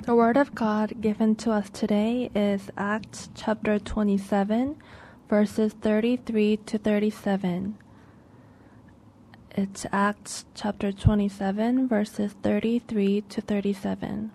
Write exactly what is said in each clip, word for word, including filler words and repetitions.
The Word of God given to us today is Acts chapter twenty-seven, verses thirty-three to thirty-seven. It's Acts chapter twenty-seven, verses thirty-three to thirty-seven.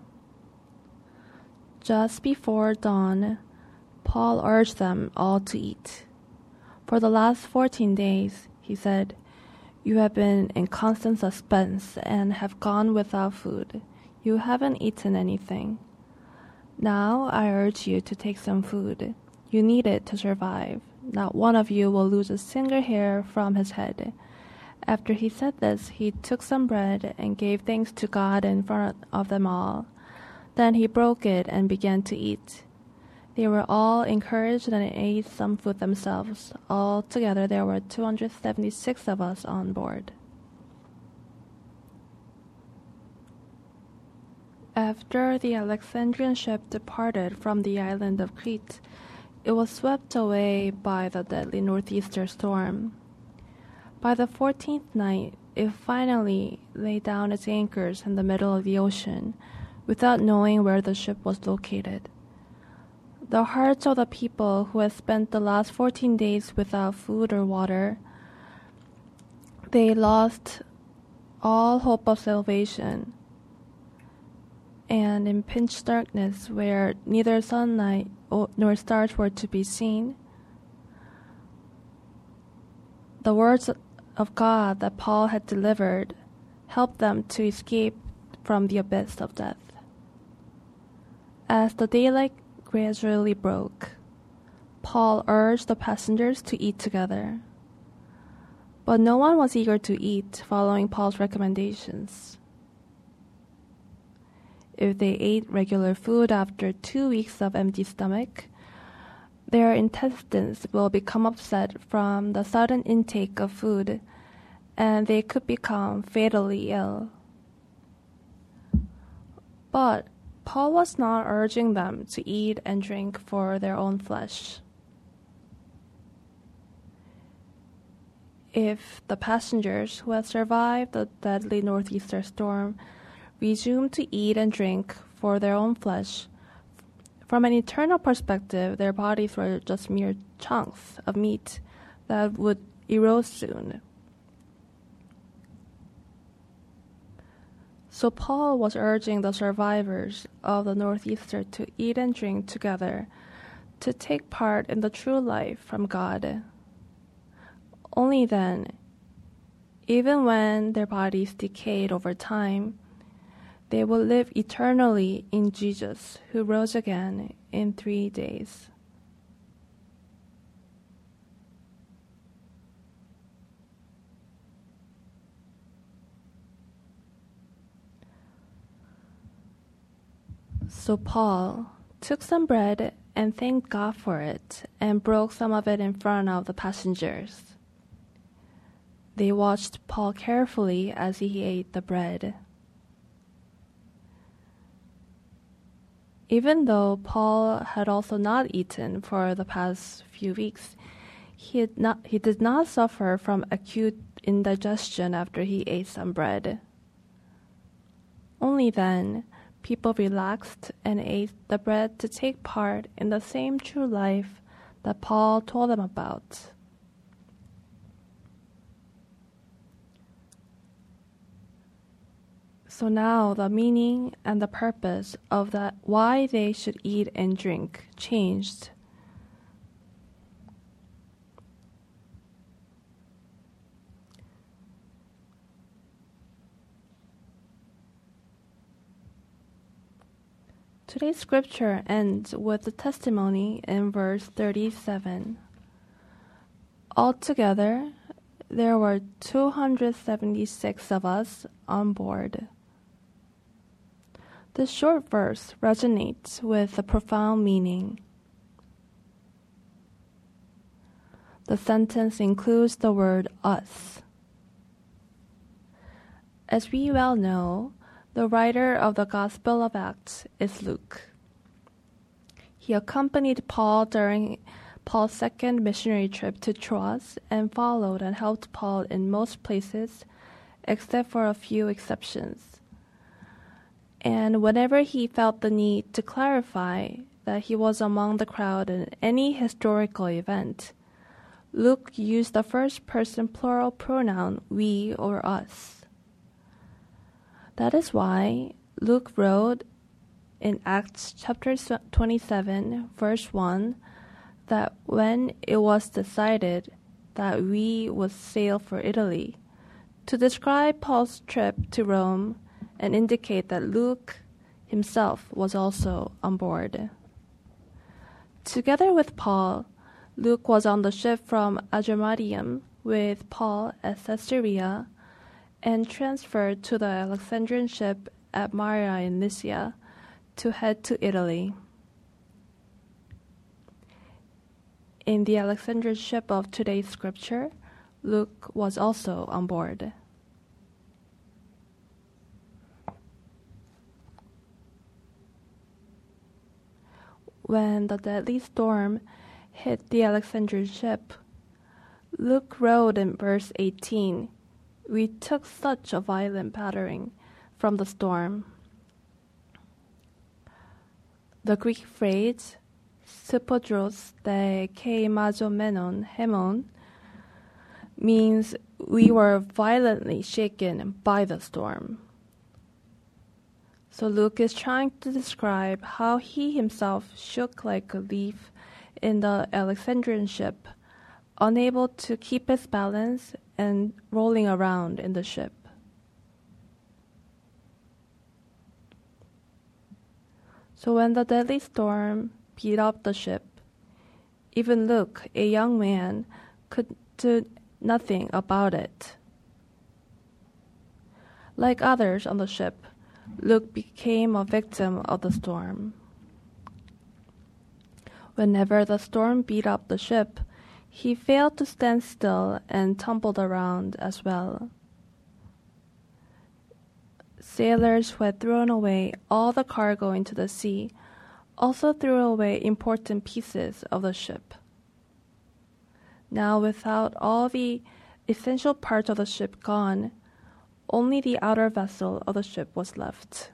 Just before dawn, Paul urged them all to eat. For the last fourteen days, he said, you have been in constant suspense and have gone without food. You haven't eaten anything. Now I urge you to take some food. You need it to survive. Not one of you will lose a single hair from his head. After he said this, he took some bread and gave thanks to God in front of them all. Then he broke it and began to eat. They were all encouraged and ate some food themselves. Altogether, there were two hundred seventy-six of us on board. After the Alexandrian ship departed from the island of Crete, it was swept away by the deadly northeaster storm. By the fourteenth night, it finally lay down its anchors in the middle of the ocean, without knowing where the ship was located. The hearts of the people who had spent the last fourteen days without food or water, they lost all hope of salvation. And in pitch darkness, where neither sunlight nor stars were to be seen, the words of God that Paul had delivered helped them to escape from the abyss of death. As the daylight gradually broke, Paul urged the passengers to eat together. But no one was eager to eat, following Paul's recommendations. If they ate regular food after two weeks of empty stomach, their intestines will become upset from the sudden intake of food, and they could become fatally ill. But Paul was not urging them to eat and drink for their own flesh. If the passengers who had survived the deadly northeaster storm resumed to eat and drink for their own flesh, from an eternal perspective, their bodies were just mere chunks of meat that would erode soon. So Paul was urging the survivors of the northeaster to eat and drink together, to take part in the true life from God. Only then, even when their bodies decayed over time, they will live eternally in Jesus, who rose again in three days. So Paul took some bread and thanked God for it, and broke some of it in front of the passengers. They watched Paul carefully as he ate the bread. Even though Paul had also not eaten for the past few weeks, he, had not, he did not suffer from acute indigestion after he ate some bread. Only then, people relaxed and ate the bread to take part in the same true life that Paul told them about. So now the meaning and the purpose of that why they should eat and drink changed. Today's scripture ends with the testimony in verse thirty-seven. Altogether, there were two hundred seventy-six of us on board. This short verse resonates with a profound meaning. The sentence includes the word us. As we well know, the writer of the Gospel of Acts is Luke. He accompanied Paul during Paul's second missionary trip to Troas and followed and helped Paul in most places, except for a few exceptions. And whenever he felt the need to clarify that he was among the crowd in any historical event, Luke used the first person plural pronoun we or us. That is why Luke wrote in Acts chapter twenty-seven, verse one, that when it was decided that we would sail for Italy, to describe Paul's trip to Rome and indicate that Luke himself was also on board. Together with Paul, Luke was on the ship from Adramyttium with Paul at Caesarea and transferred to the Alexandrian ship at Myra in Lycia to head to Italy. In the Alexandrian ship of today's scripture, Luke was also on board. When the deadly storm hit the Alexandrian ship, Luke wrote in verse eighteen, "We took such a violent battering from the storm." The Greek phrase "Spodros de keimazomenon hemon" means we were violently shaken by the storm. So Luke is trying to describe how he himself shook like a leaf in the Alexandrian ship, unable to keep his balance and rolling around in the ship. So when the deadly storm beat up the ship, even Luke, a young man, could do nothing about it. Like others on the ship, Luke became a victim of the storm. Whenever the storm beat up the ship, he failed to stand still and tumbled around as well. Sailors who had thrown away all the cargo into the sea also threw away important pieces of the ship. Now, without all the essential parts of the ship gone, only the outer vessel of the ship was left.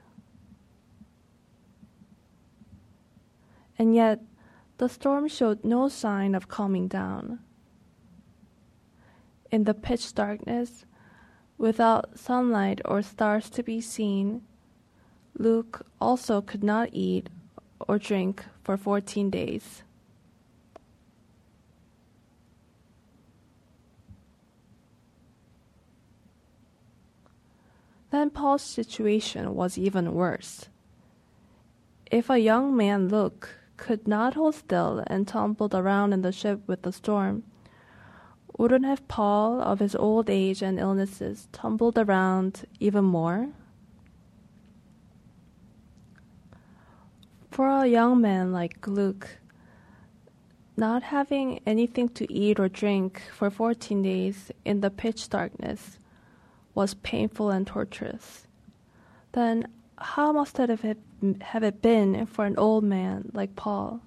And yet, the storm showed no sign of calming down. In the pitch darkness, without sunlight or stars to be seen, Luke also could not eat or drink for fourteen days. Then Paul's situation was even worse. If a young man, Luke, could not hold still and tumbled around in the ship with the storm, wouldn't have Paul, of his old age and illnesses, tumbled around even more? For a young man like Luke, not having anything to eat or drink for fourteen days in the pitch darkness was painful and torturous. Then how must it have it, have it been for an old man like Paul?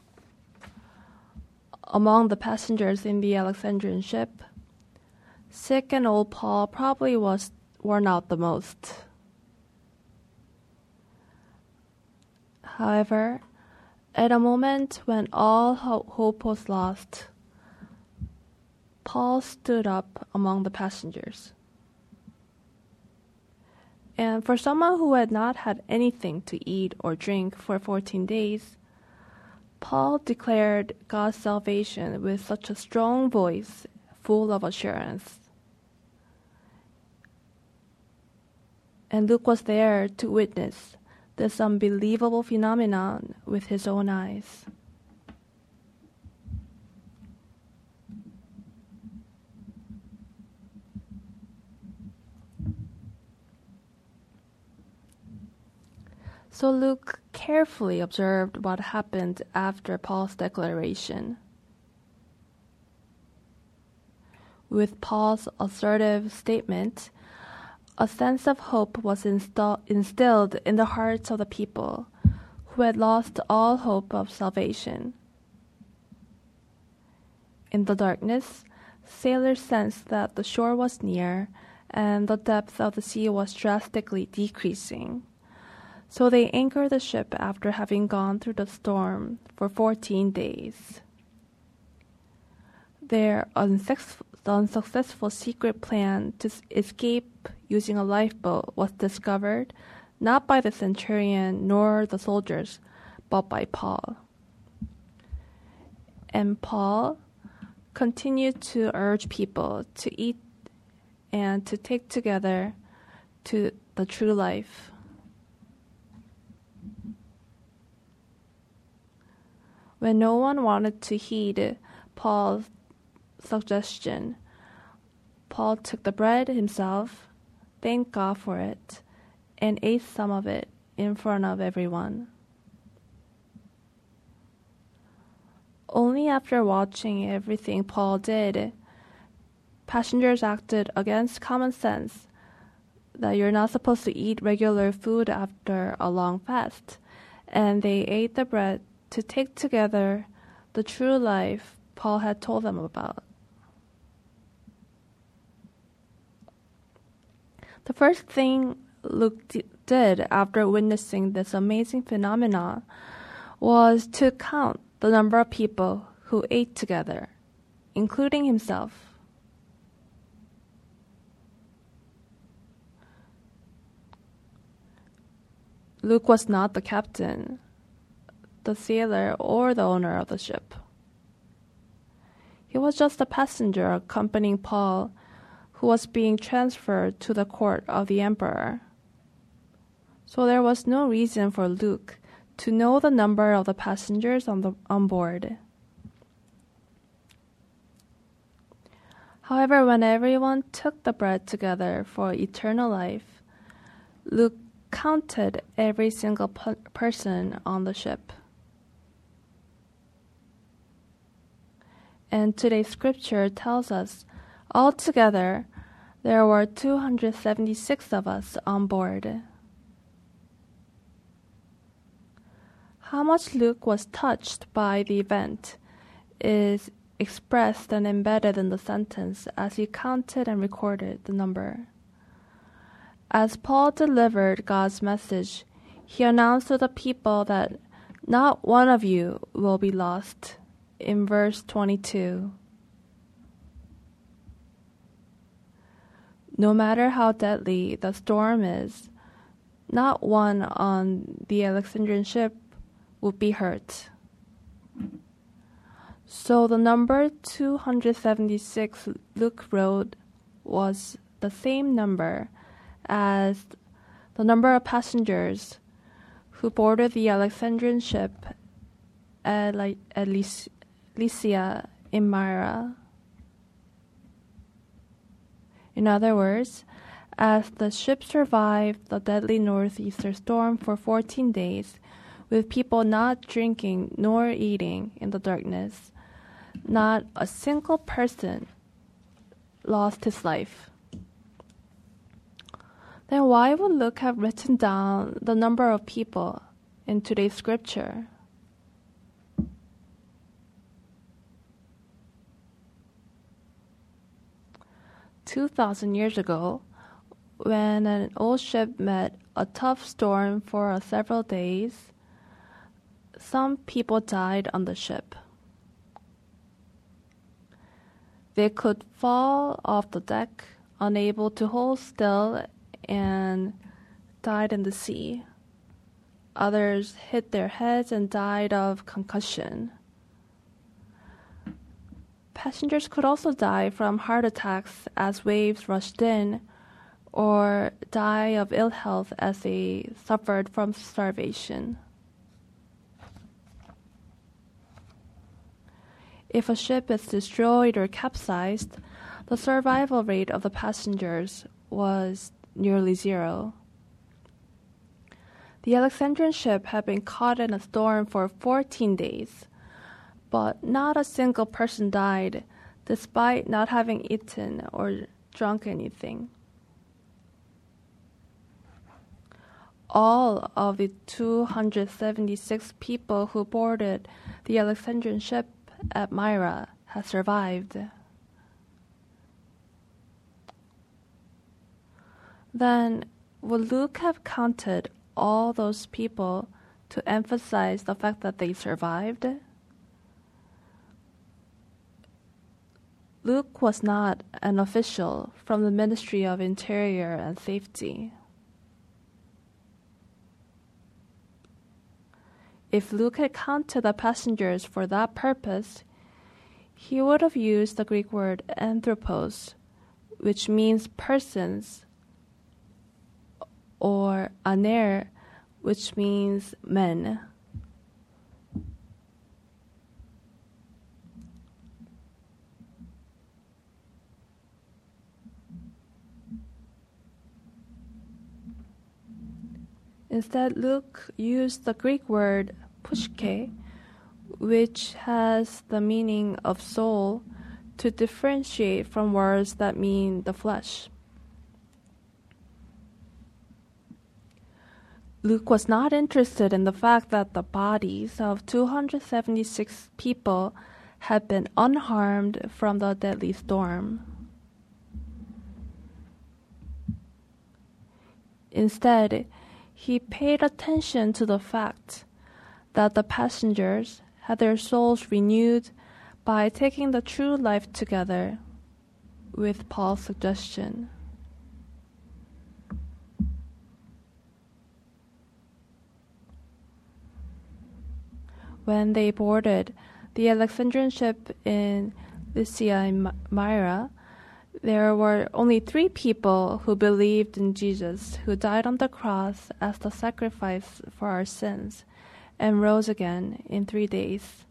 Among the passengers in the Alexandrian ship, sick and old Paul probably was worn out the most. However, at a moment when all ho- hope was lost, Paul stood up among the passengers. And for someone who had not had anything to eat or drink for fourteen days, Paul declared God's salvation with such a strong voice, full of assurance. And Luke was there to witness this unbelievable phenomenon with his own eyes. So Luke carefully observed what happened after Paul's declaration. With Paul's assertive statement, a sense of hope was insta- instilled in the hearts of the people who had lost all hope of salvation. In the darkness, sailors sensed that the shore was near and the depth of the sea was drastically decreasing. So they anchored the ship after having gone through the storm for fourteen days. Their unsuccessful, unsuccessful secret plan to escape using a lifeboat was discovered not by the centurion nor the soldiers, but by Paul. And Paul continued to urge people to eat and to take together to the true life. When no one wanted to heed Paul's suggestion, Paul took the bread himself, thanked God for it, and ate some of it in front of everyone. Only after watching everything Paul did, passengers acted against common sense that you're not supposed to eat regular food after a long fast, and they ate the bread to take together the true life Paul had told them about. The first thing Luke d- did after witnessing this amazing phenomenon was to count the number of people who ate together, including himself. Luke was not the captain, the sailor, or the owner of the ship. He was just a passenger accompanying Paul, who was being transferred to the court of the emperor. So there was no reason for Luke to know the number of the passengers on, the, on board. However, when everyone took the bread together for eternal life, Luke counted every single p- person on the ship. And today's scripture tells us altogether there were two hundred seventy-six of us on board. How much Luke was touched by the event is expressed and embedded in the sentence as he counted and recorded the number. As Paul delivered God's message, he announced to the people that not one of you will be lost, in verse twenty-two. No matter how deadly the storm is, not one on the Alexandrian ship would be hurt. So the number two hundred seventy-six Luke wrote was the same number as the number of passengers who boarded the Alexandrian ship at, Ly- at Lys- Lycia in Myra. In other words, as the ship survived the deadly northeaster storm for fourteen days, with people not drinking nor eating in the darkness, not a single person lost his life. Then why would Luke have written down the number of people in today's scripture? Two thousand years ago, when an old ship met a tough storm for several days, some people died on the ship. They could fall off the deck, unable to hold still, and died in the sea. Others hit their heads and died of concussion. Passengers could also die from heart attacks as waves rushed in, or die of ill health as they suffered from starvation. If a ship is destroyed or capsized, the survival rate of the passengers was nearly zero. The Alexandrian ship had been caught in a storm for fourteen days, but not a single person died, despite not having eaten or drunk anything. All of the two hundred seventy-six people who boarded the Alexandrian ship at Myra had survived. Then, would Luke have counted all those people to emphasize the fact that they survived? Luke was not an official from the Ministry of Interior and Safety. If Luke had counted the passengers for that purpose, he would have used the Greek word anthropos, which means persons, or aner, which means men. Instead, Luke used the Greek word pushke, which has the meaning of soul, to differentiate from words that mean the flesh. Luke was not interested in the fact that the bodies of two hundred seventy-six people had been unharmed from the deadly storm. Instead, he paid attention to the fact that the passengers had their souls renewed by taking the true life together, with Paul's suggestion. When they boarded the Alexandrian ship in Lycia and Myra, there were only three people who believed in Jesus, who died on the cross as the sacrifice for our sins and rose again in three days.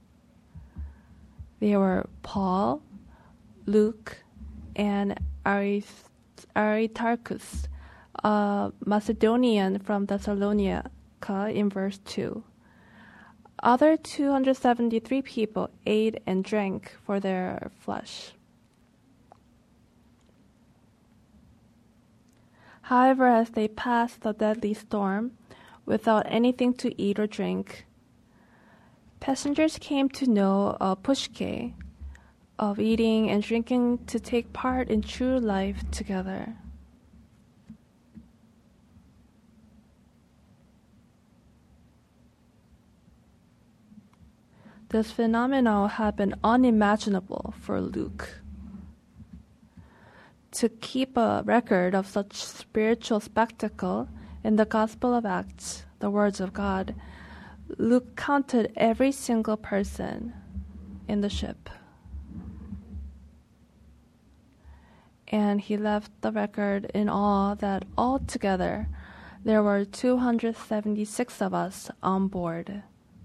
They were Paul, Luke, and Aristarchus, a Macedonian from Thessalonica, in verse two. Other two hundred seventy-three people ate and drank for their flesh. However, as they passed the deadly storm, without anything to eat or drink, passengers came to know a pushke of eating and drinking to take part in true life together. This phenomenon had been unimaginable for Luke. To keep a record of such spiritual spectacle in the Gospel of Acts, the words of God, Luke counted every single person in the ship. And he left the record in awe that altogether there were two hundred seventy-six of us on board.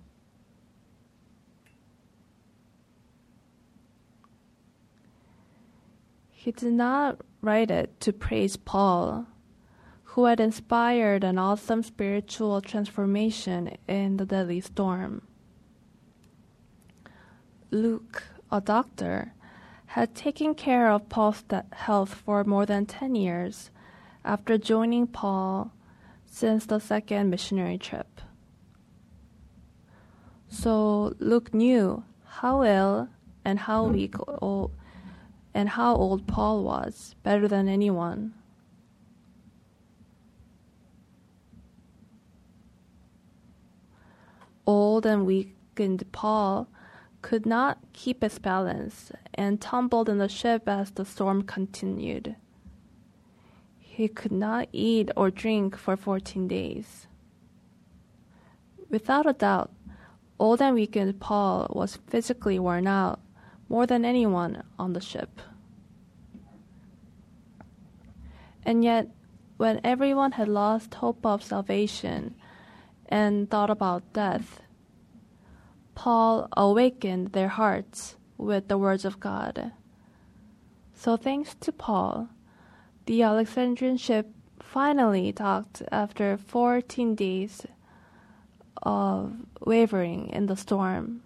He did not write it to praise Paul, who had inspired an awesome spiritual transformation in the deadly storm. Luke, a doctor, had taken care of Paul's health for more than ten years after joining Paul since the second missionary trip. So Luke knew how ill and how weak old and how old Paul was better than anyone. Old and weakened Paul could not keep his balance and tumbled in the ship as the storm continued. He could not eat or drink for fourteen days. Without a doubt, old and weakened Paul was physically worn out more than anyone on the ship. And yet, when everyone had lost hope of salvation and thought about death, Paul awakened their hearts with the words of God. So thanks to Paul, the Alexandrian ship finally docked after fourteen days of wavering in the storm.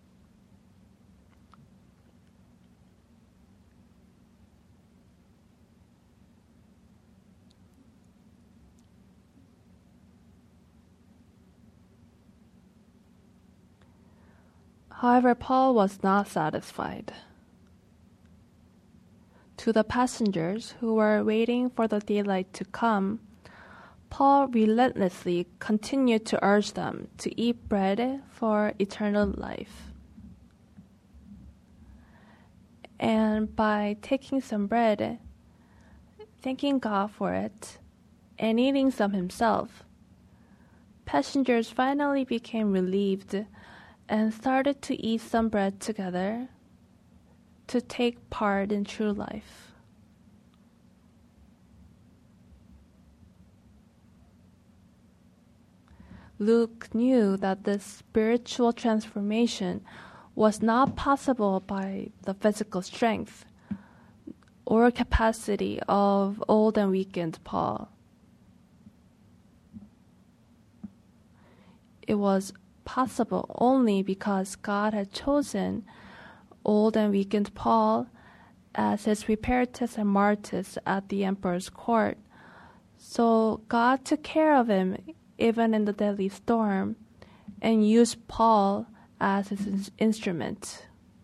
However, Paul was not satisfied. To the passengers who were waiting for the daylight to come, Paul relentlessly continued to urge them to eat bread for eternal life. And by taking some bread, thanking God for it, and eating some himself, passengers finally became relieved and started to eat some bread together to take part in true life. Luke knew that this spiritual transformation was not possible by the physical strength or capacity of old and weakened Paul. It was possible only because God had chosen old and weakened Paul as his Preparators and Martyrs at the emperor's court. So God took care of him even in the deadly storm and used Paul as his instrument.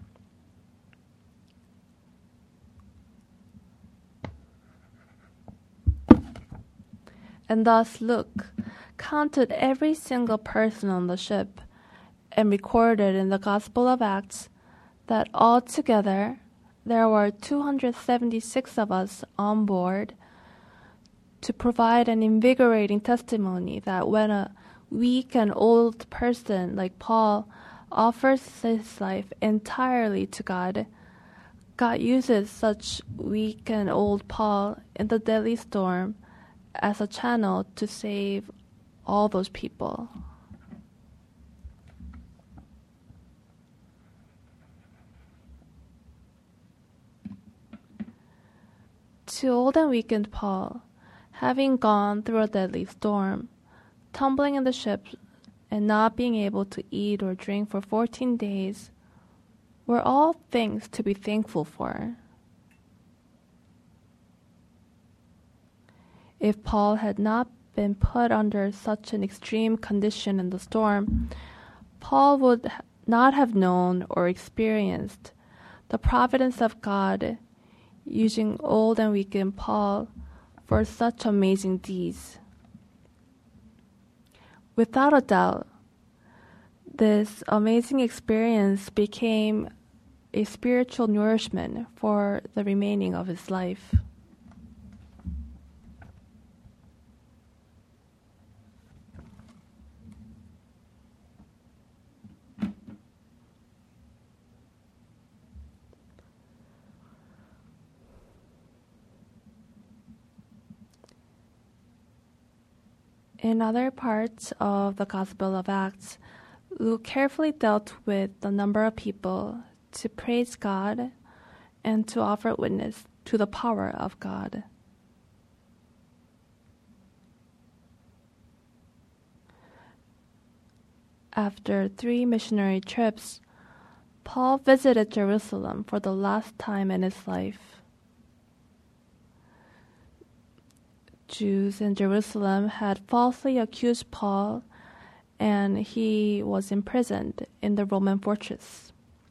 And thus Luke counted every single person on the ship and recorded in the Gospel of Acts that altogether there were two hundred seventy-six of us on board to provide an invigorating testimony that when a weak and old person like Paul offers his life entirely to God, God uses such weak and old Paul in the deadly storm as a channel to save all those people. To old and weakened Paul, having gone through a deadly storm, tumbling in the ship, and not being able to eat or drink for fourteen days, were all things to be thankful for. If Paul had not been put under such an extreme condition in the storm, Paul would not have known or experienced the providence of God using old and weakened Paul for such amazing deeds. Without a doubt, this amazing experience became a spiritual nourishment for the remaining of his life. In other parts of the Gospel of Acts, Luke carefully dealt with the number of people to praise God and to offer witness to the power of God. After three missionary trips, Paul visited Jerusalem for the last time in his life. Jews in Jerusalem had falsely accused Paul, and he was imprisoned in the Roman fortress.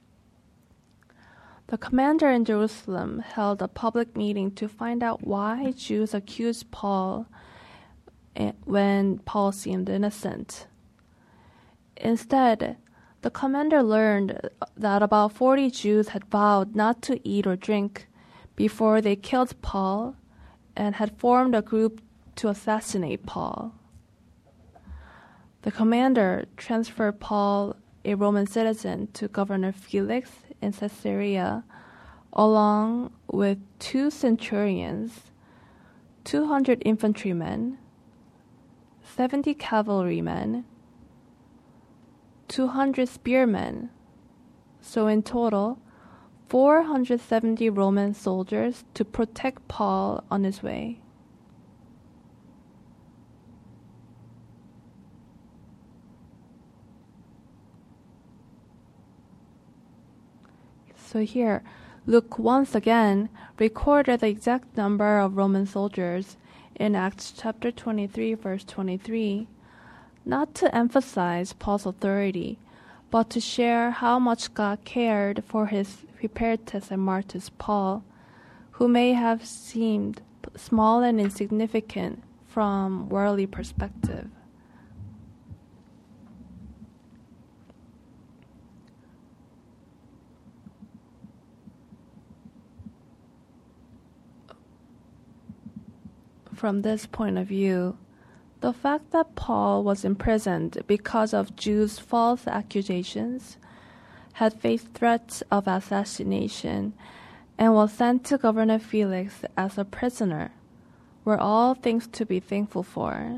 The commander in Jerusalem held a public meeting to find out why Jews accused Paul when Paul seemed innocent. Instead, the commander learned that about forty Jews had vowed not to eat or drink before they killed Paul and had formed a group to assassinate Paul. The commander transferred Paul, a Roman citizen, to Governor Felix in Caesarea, along with two centurions, two hundred infantrymen, seventy cavalrymen, two hundred spearmen, so in total, four hundred seventy Roman soldiers to protect Paul on his way. So here, Luke once again recorded the exact number of Roman soldiers in Acts chapter twenty-three, verse twenty-three, not to emphasize Paul's authority, but to share how much God cared for his Preparators and Martyrs Paul, who may have seemed small and insignificant from worldly perspective. From this point of view, the fact that Paul was imprisoned because of Jews' false accusations, had faced threats of assassination, and was sent to Governor Felix as a prisoner, were all things to be thankful for.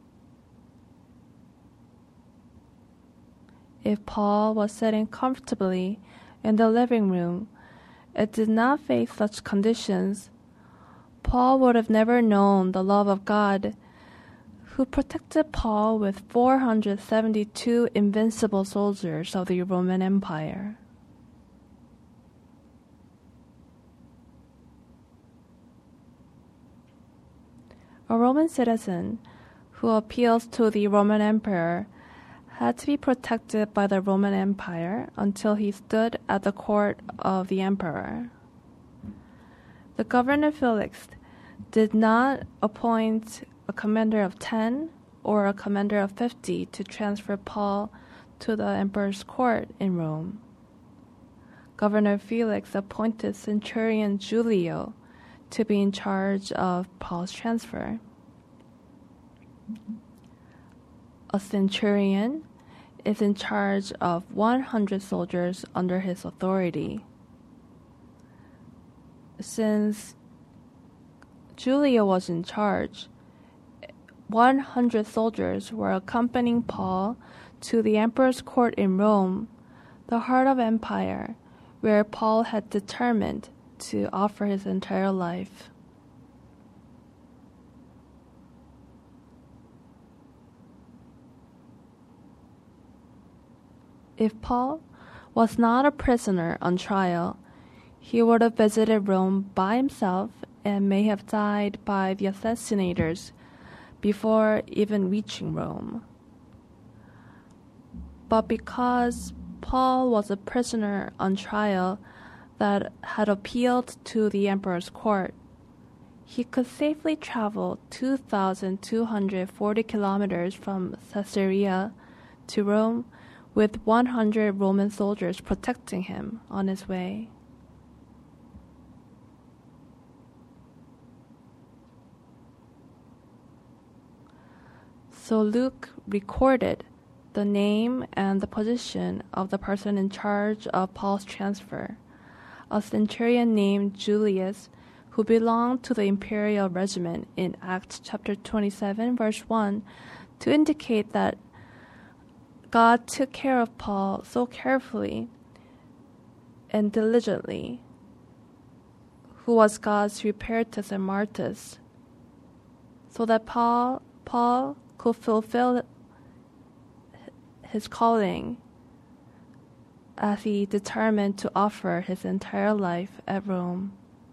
If Paul was sitting comfortably in the living room and did not face such conditions, Paul would have never known the love of God, who protected Paul with four hundred seventy-two invincible soldiers of the Roman Empire. A Roman citizen who appeals to the Roman emperor had to be protected by the Roman Empire until he stood at the court of the emperor. The governor Felix did not appoint a commander of ten or a commander of fifty to transfer Paul to the emperor's court in Rome. Governor Felix appointed centurion Julio to be in charge of Paul's transfer. A centurion is in charge of one hundred soldiers under his authority. Since Julio was in charge, one hundred soldiers were accompanying Paul to the emperor's court in Rome, the heart of empire, where Paul had determined to offer his entire life. If Paul was not a prisoner on trial, he would have visited Rome by himself and may have died by the assassinators before even reaching Rome. But because Paul was a prisoner on trial that had appealed to the emperor's court, he could safely travel two thousand two hundred forty kilometers from Caesarea to Rome with one hundred Roman soldiers protecting him on his way. So Luke recorded the name and the position of the person in charge of Paul's transfer, a centurion named Julius, who belonged to the imperial regiment in Acts chapter twenty-seven, verse one, to indicate that God took care of Paul so carefully and diligently, who was God's Rupertus and Martus, so that Paul, Paul could fulfill his calling as he determined to offer his entire life at Rome.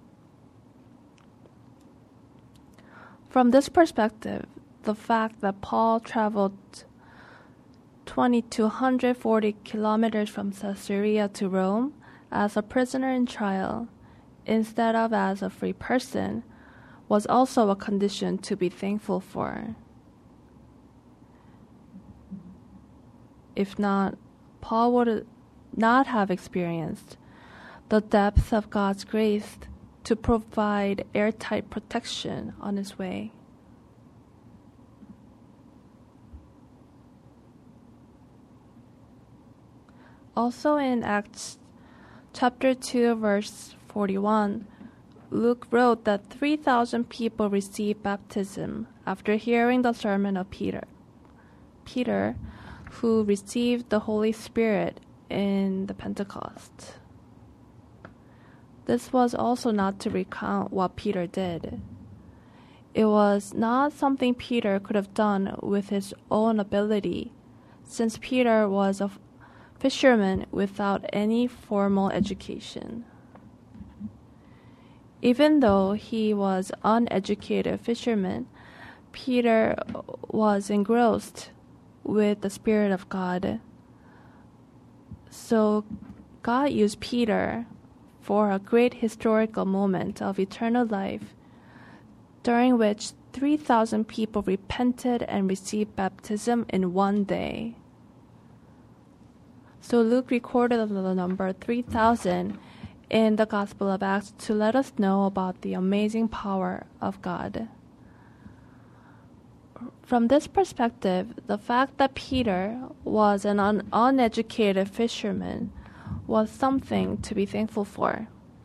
From this perspective, the fact that Paul traveled two thousand two hundred forty kilometers from Caesarea to Rome as a prisoner in trial, instead of as a free person, was also a condition to be thankful for. If not, Paul would not have experienced the depth of God's grace to provide airtight protection on his way. Also in Acts chapter two, verse forty-one, Luke wrote that three thousand people received baptism after hearing the sermon of Peter. Peter, who received the Holy Spirit in the Pentecost. This was also not to recount what Peter did. It was not something Peter could have done with his own ability, since Peter was a fisherman without any formal education. Even though he was an uneducated fisherman, Peter was engrossed with the Spirit of God. So God used Peter for a great historical moment of eternal life during which three thousand people repented and received baptism in one day. So Luke recorded the number three thousand in the Gospel of Acts to let us know about the amazing power of God. From this perspective, the fact that Peter was an un- uneducated fisherman was something to be thankful for.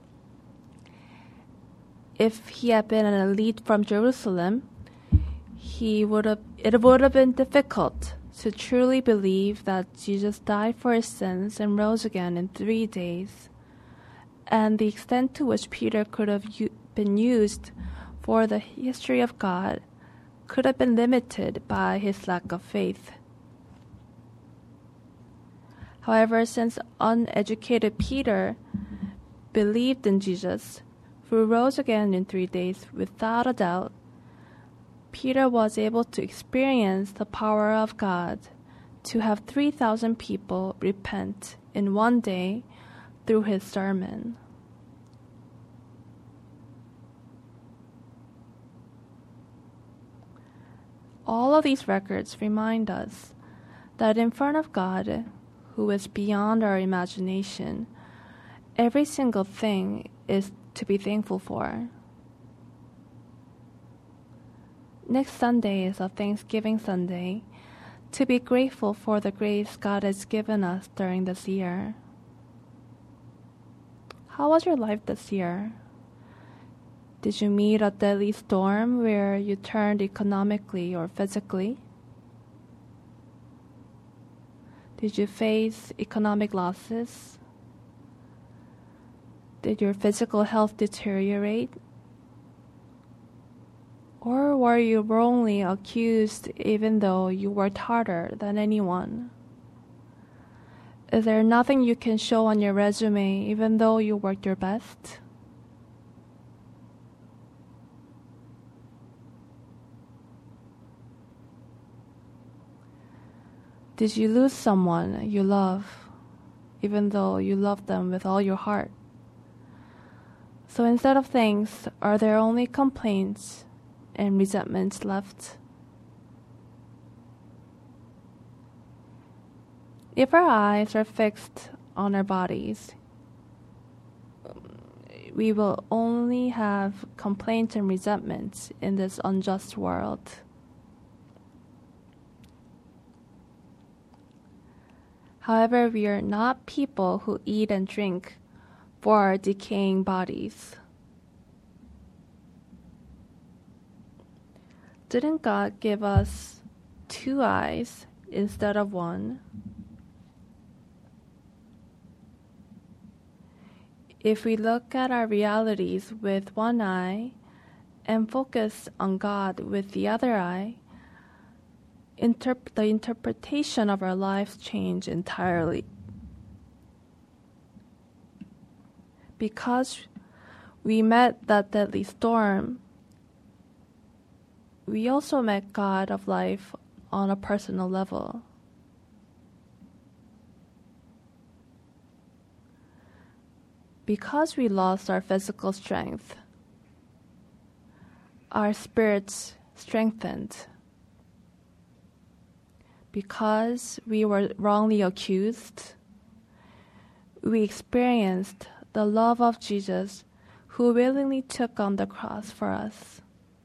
If he had been an elite from Jerusalem, he would have, it would have been difficult to truly believe that Jesus died for his sins and rose again in three days, and the extent to which Peter could have u- been used for the history of God could have been limited by his lack of faith. However, since uneducated Peter believed in Jesus, who rose again in three days without a doubt, Peter was able to experience the power of God to have three thousand people repent in one day through his sermon. All of these records remind us that in front of God, who is beyond our imagination, every single thing is to be thankful for. Next Sunday is a Thanksgiving Sunday, to be grateful for the grace God has given us during this year. How was your life this year? Did you meet a deadly storm where you turned economically or physically? Did you face economic losses? Did your physical health deteriorate? Or were you wrongly accused even though you worked harder than anyone? Is there nothing you can show on your resume even though you worked your best? Did you lose someone you love even though you love them with all your heart? So instead of thanks, are there only complaints and resentments left? If our eyes are fixed on our bodies, we will only have complaints and resentments in this unjust world. However, we are not people who eat and drink for our decaying bodies. Didn't God give us two eyes instead of one? If we look at our realities with one eye and focus on God with the other eye, interp- the interpretation of our lives change entirely. Because we met that deadly storm, we also met God of life on a personal level. Because we lost our physical strength, our spirits strengthened. Because we were wrongly accused, we experienced the love of Jesus, who willingly took on the cross for us.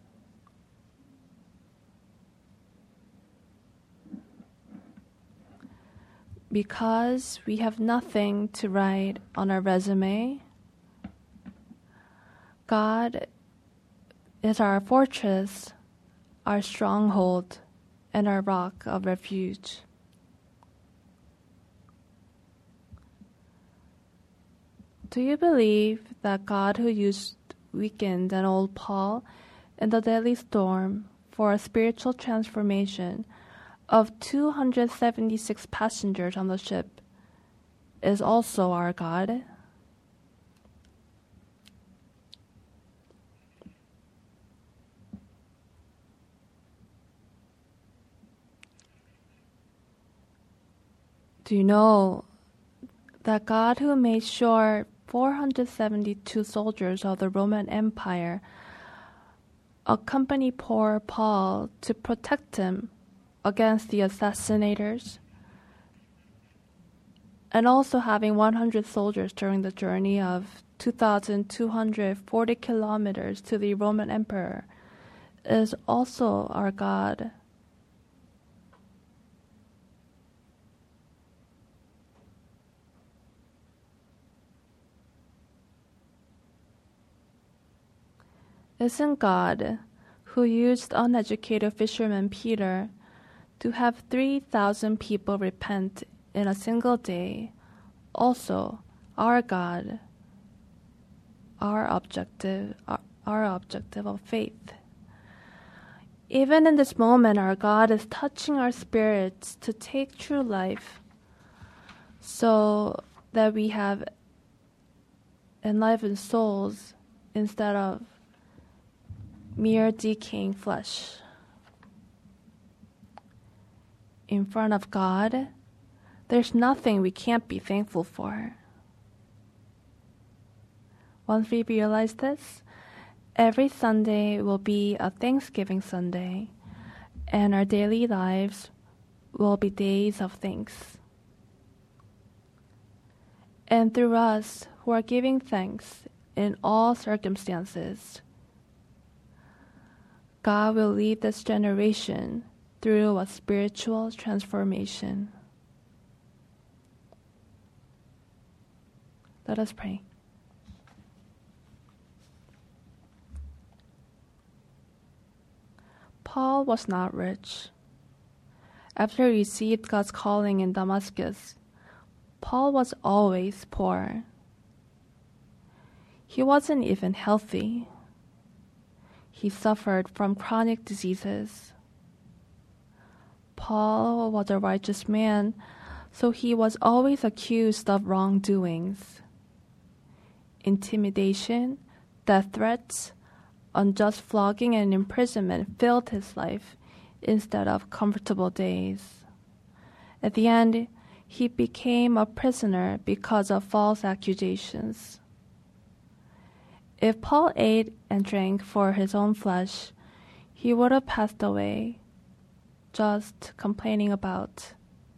Because we have nothing to write on our resume, God is our fortress, our stronghold, and our rock of refuge. Do you believe that God, who used weakened and old Paul in the deadly storm for a spiritual transformation of two hundred seventy-six passengers on the ship, is also our God? Do you know that God, who made sure four hundred seventy-two soldiers of the Roman Empire accompany poor Paul to protect him against the assassinators, and also having one hundred soldiers during the journey of two thousand two hundred forty kilometers to the Roman Emperor is also our God. Isn't God, who used uneducated fisherman Peter to have three thousand people repent in a single day, also our God, our objective, our, our objective of faith? Even in this moment, our God is touching our spirits to take true life so that we have enlivened souls instead of mere decaying flesh. In front of God, there's nothing we can't be thankful for. Once we realize this, every Sunday will be a Thanksgiving Sunday, and our daily lives will be days of thanks. And through us who are giving thanks in all circumstances, God will lead this generation through a spiritual transformation. Let us pray. Paul was not rich. After he received God's calling in Damascus, Paul was always poor. He wasn't even healthy. He suffered from chronic diseases. Paul was a righteous man, so he was always accused of wrongdoings. Intimidation, death threats, unjust flogging and imprisonment filled his life instead of comfortable days. At the end, he became a prisoner because of false accusations. If Paul ate and drank for his own flesh, he would have passed away, just complaining about.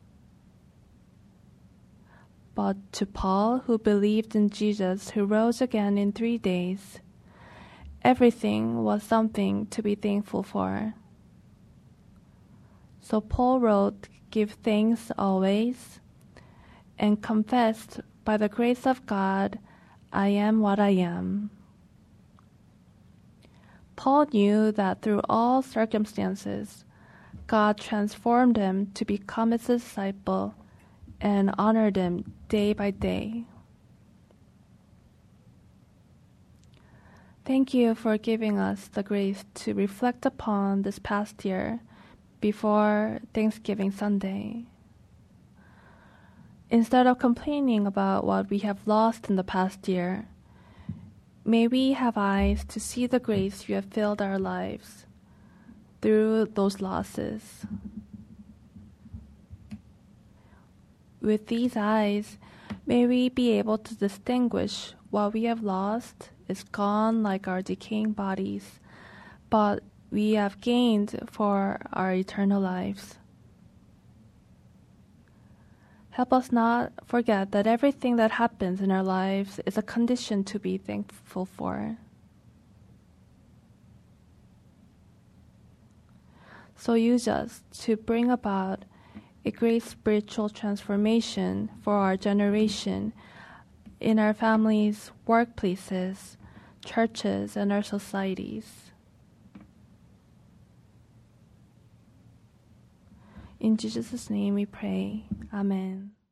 But to Paul, who believed in Jesus, who rose again in three days, everything was something to be thankful for. So Paul wrote, "Give thanks always," and confessed, "By the grace of God, I am what I am." Paul knew that through all circumstances, God transformed him to become his disciple and honored him day by day. Thank you for giving us the grace to reflect upon this past year before Thanksgiving Sunday. Instead of complaining about what we have lost in the past year, may we have eyes to see the grace you have filled our lives through those losses. With these eyes, may we be able to distinguish what we have lost is gone like our decaying bodies, but we have gained for our eternal lives. Help us not forget that everything that happens in our lives is a condition to be thankful for. So use us to bring about a great spiritual transformation for our generation in our families, workplaces, churches, and our societies. In Jesus' name we pray. Amen.